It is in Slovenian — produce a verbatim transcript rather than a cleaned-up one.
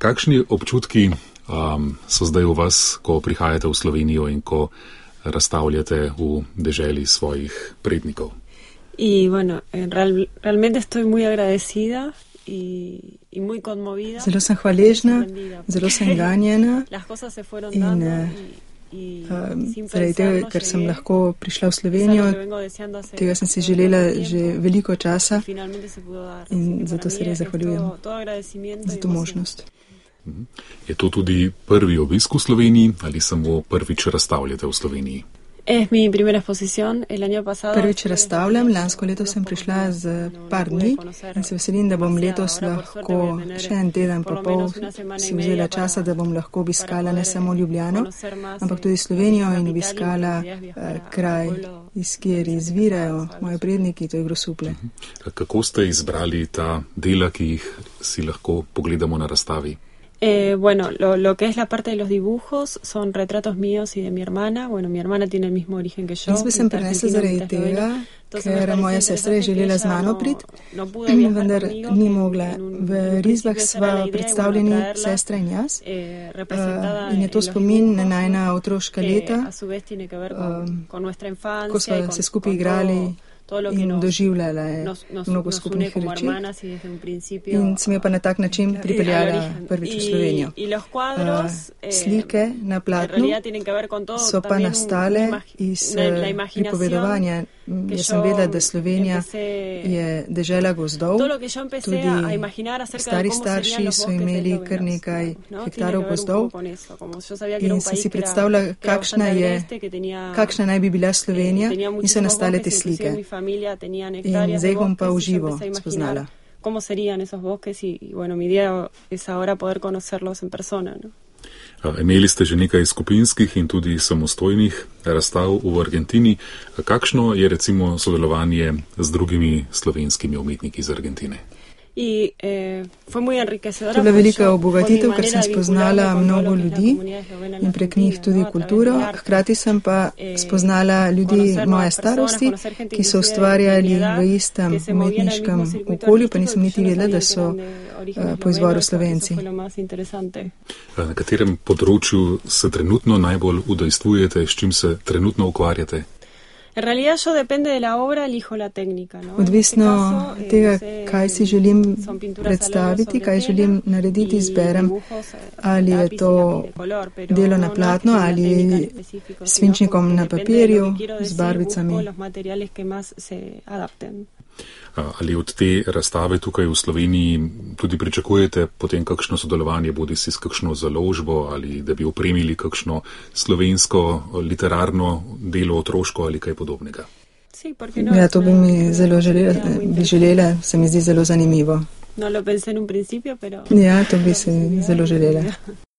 Kakšni občutki um, so zdaj v vas, ko prihajate v Slovenijo in ko razstavljate v deželi svojih prednikov? Y bueno, real, realmente estoy muy agradecida y, y muy conmovida. Zelo sem hvaležna, zelo sem ganjena Las cosas se fueron in dando uh, y, y uh, sin zaradi tega, pensarlo ker sem llegué. lahko prišla v Slovenijo, tega sem si želela že veliko časa in zato se res zahvaljujem za to možnost. Je to tudi prvi obisk v Sloveniji ali samo prvič razstavljate v Sloveniji? Es mi primera exposición el año pasado. Prvič razstavljam, lansko leto sem prišla z par dni in se veselim, da bom letos lahko še en teden pa pol si vzela časa, da bom lahko obiskala ne samo Ljubljano, ampak tudi Slovenijo in obiskala uh, kraj, iz kjer izvirajo moji predniki, to je Grosuplje. Kako ste izbrali ta dela, ki jih si lahko pogledamo na razstavi? Eh, bueno, lo, lo que es la parte de los dibujos son retratos míos y de mi hermana. Bueno, mi hermana tiene el mismo origen que yo. Jaz bi sem prinesla zaradi tega, ker moja sestra je želela z mano priti, vendar ni mogla. V risbah sva predstavljeni sestra in jaz uh, in je to spomin na najna otroška leta, uh, ko sva se skupaj igrali in doživljala je mnogo skupnih reči in sem jo pa na tak način pripeljala prvič v Slovenijo. Uh, slike na platnu so pa nastale iz uh, pripovedovanja. Jaz sem vedela, da Slovenija je dežela gozdov, tudi stari starši so imeli kar nekaj hektarov gozdov in sem si predstavljala, kakšna je, kakšna naj bi bila Slovenija in so nastale te slike. In zdaj bom pa v živo spoznala. Cómo serían esos bosques y, y bueno, mi idea es ahora poder conocerlos en persona, ¿no? Imeli ste že nekaj skupinskih in tudi samostojnih razstav v Argentini. Kakšno je recimo sodelovanje z drugimi slovenskimi umetniki iz Argentine? Y, eh, fue muy enriquecedora. To je bila velika obogatitev, ker sem spoznala mnogo ljudi in prek njih tudi kulturo. Hkrati sem pa spoznala ljudi moje starosti, ki so ustvarjali v istem umetniškem okolju, pa nisem niti vedela, da so uh, po izvoru Slovenci. Na katerem področju se trenutno najbolj udejstvujete, s čim se trenutno ukvarjate? En realidad yo depende de la obra, elijo la técnica, ¿no? Odvisno od tega, kaj si želim predstaviti, kaj želim narediti, izberem, ali je to delo na platno ali s svinčnikom na papirju, z barvicami. Ali od te razstave tukaj v Sloveniji tudi pričakujete potem kakšno sodelovanje, bodi si s kakšno založbo ali da bi opremili kakšno slovensko literarno delo otroško ali kaj podobnega? Ja, to bi mi zelo želela, bi želela, se mi zdi zelo zanimivo. No lo pensé en un principio, pero... Ja, to bi se zelo želela.